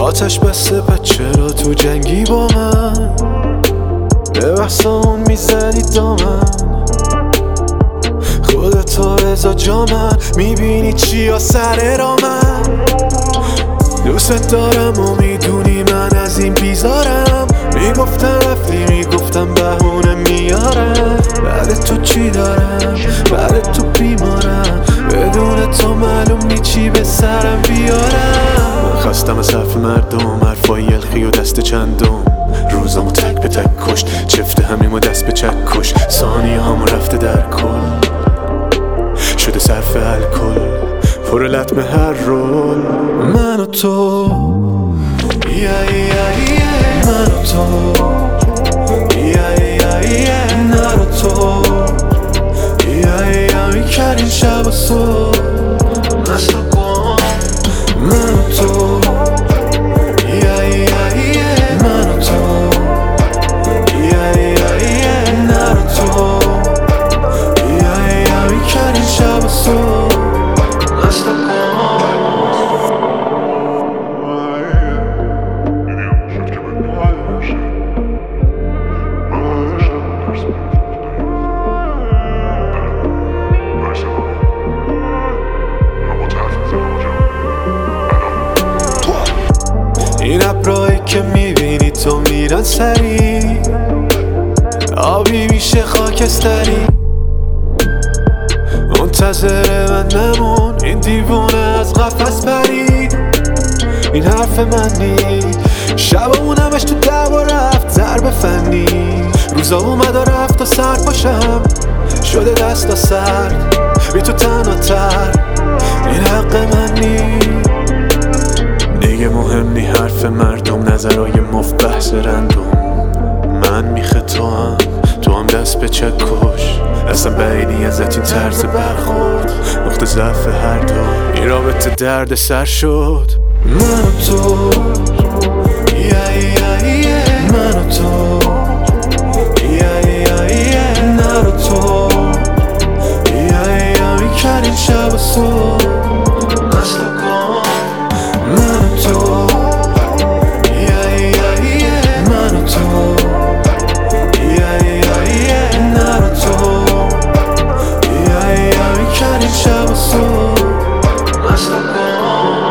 آتش بسته پس چرا تو جنگی با من؟ به بحثمون میزنی دامن خودتو رضا جا من میبینی چیا سر را من دوست دارم و میدونی من از این بیزارم میگفتم رفتی میگفتم بهونه میارم بعد تو چی دارم بعد تو بیمارم بدون تو معلوم نی چی به سرم بیارم من خستم از حرف مردم حرفای یلخی و دست چندم روزامو تک به تک کشت چفت همیم و دست به چک کش ثانیه همو رفته در کل شده صرف الکل پر لطمه هر رول من و تو من و تو من و تو میکردیم شب و صبح مست و گم من و تو من و تو من و تو میکردیم شب و صبح مست و گم این ابرایی که میبینی تو میرن سری آبی میشه خاکستری منتظر من نمون این دیوونه از قفس پرید این حرف من نید شبمون همش تو دعوا رفت ضرب فنی روزا اومد و رفت و سر پاشم شده دستا سرد بی تو تنها تر این حق من نید دیگه مهم نی حرف مردم نظرهای مفت بحث رندوم من میخه تو هم دست به چک کش اصلا بعیدی ازت این طرز برخورد نقطه ضعف هر دو این رابطه درد سر شد من و تو من و تو من و تو میکردیم شب و صبح مست و گم من و تو من و تو من و تو میکردیم شب و صبح مست و گم